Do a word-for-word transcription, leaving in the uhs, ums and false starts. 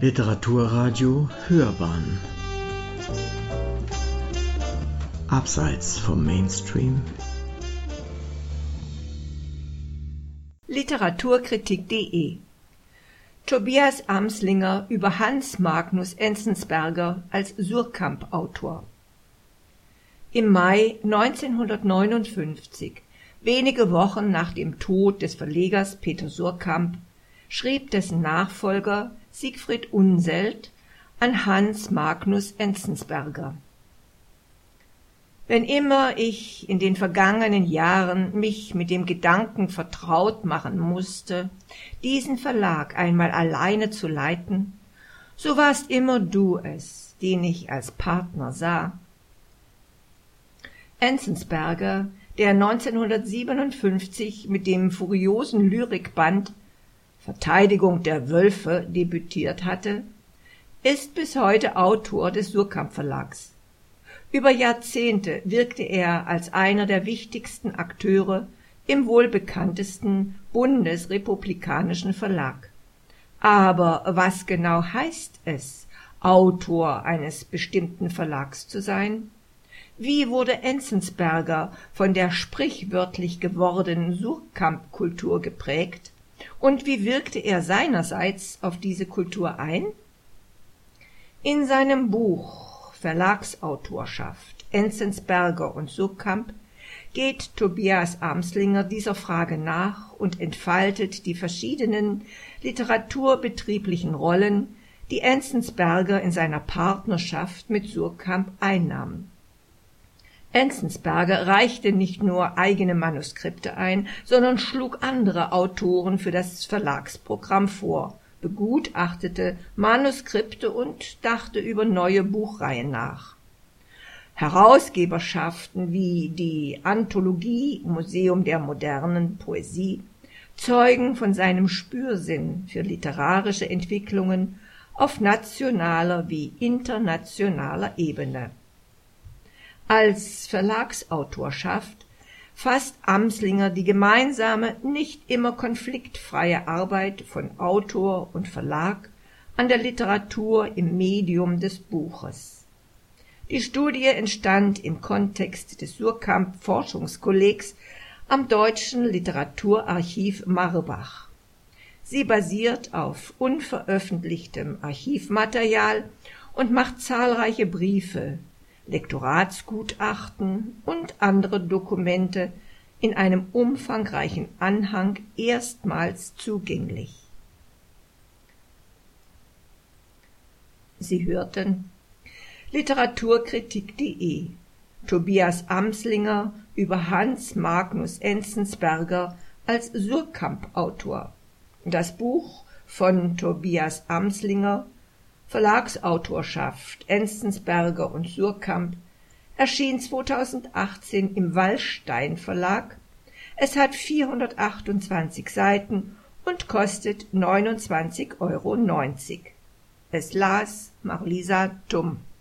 Literaturradio Hörbahn Abseits vom Mainstream. Literaturkritik punkt de Tobias Amslinger über Hans Magnus Enzensberger als Suhrkamp-Autor. Im Mai neunzehnhundertneunundfünfzig, wenige Wochen nach dem Tod des Verlegers Peter Suhrkamp, schrieb dessen Nachfolger Siegfried Unseld an Hans Magnus Enzensberger: Wenn immer ich in den vergangenen Jahren mich mit dem Gedanken vertraut machen musste, diesen Verlag einmal alleine zu leiten, so warst immer du es, den ich als Partner sah. Enzensberger, der neunzehnhundertsiebenundfünfzig mit dem furiosen Lyrikband Verteidigung der Wölfe debütiert hatte, ist bis heute Autor des Suhrkamp-Verlags. Über Jahrzehnte wirkte er als einer der wichtigsten Akteure im wohl bekanntesten bundesrepublikanischen Verlag. Aber was genau heißt es, Autor eines bestimmten Verlags zu sein? Wie wurde Enzensberger von der sprichwörtlich gewordenen Suhrkamp-Kultur geprägt? Und wie wirkte er seinerseits auf diese Kultur ein? In seinem Buch Verlagsautorschaft, Enzensberger und Suhrkamp geht Tobias Amslinger dieser Frage nach und entfaltet die verschiedenen literaturbetrieblichen Rollen, die Enzensberger in seiner Partnerschaft mit Suhrkamp einnahm. Enzensberger reichte nicht nur eigene Manuskripte ein, sondern schlug andere Autoren für das Verlagsprogramm vor, begutachtete Manuskripte und dachte über neue Buchreihen nach. Herausgeberschaften wie die Anthologie Museum der modernen Poesie zeugen von seinem Spürsinn für literarische Entwicklungen auf nationaler wie internationaler Ebene. Als Verlagsautorschaft fasst Amslinger die gemeinsame, nicht immer konfliktfreie Arbeit von Autor und Verlag an der Literatur im Medium des Buches. Die Studie entstand im Kontext des Suhrkamp-Forschungskollegs am Deutschen Literaturarchiv Marbach. Sie basiert auf unveröffentlichtem Archivmaterial und macht zahlreiche Briefe, Lektoratsgutachten und andere Dokumente in einem umfangreichen Anhang erstmals zugänglich. Sie hörten Literaturkritik punkt de Tobias Amslinger über Hans Magnus Enzensberger als Suhrkamp-Autor. Das Buch von Tobias Amslinger, Verlagsautorschaft Enzensberger und Suhrkamp, erschien zweitausendachtzehn im Wallstein Verlag. Es hat vierhundertachtundzwanzig Seiten und kostet neunundzwanzig Euro neunzig. Es las Marlisa Tumm.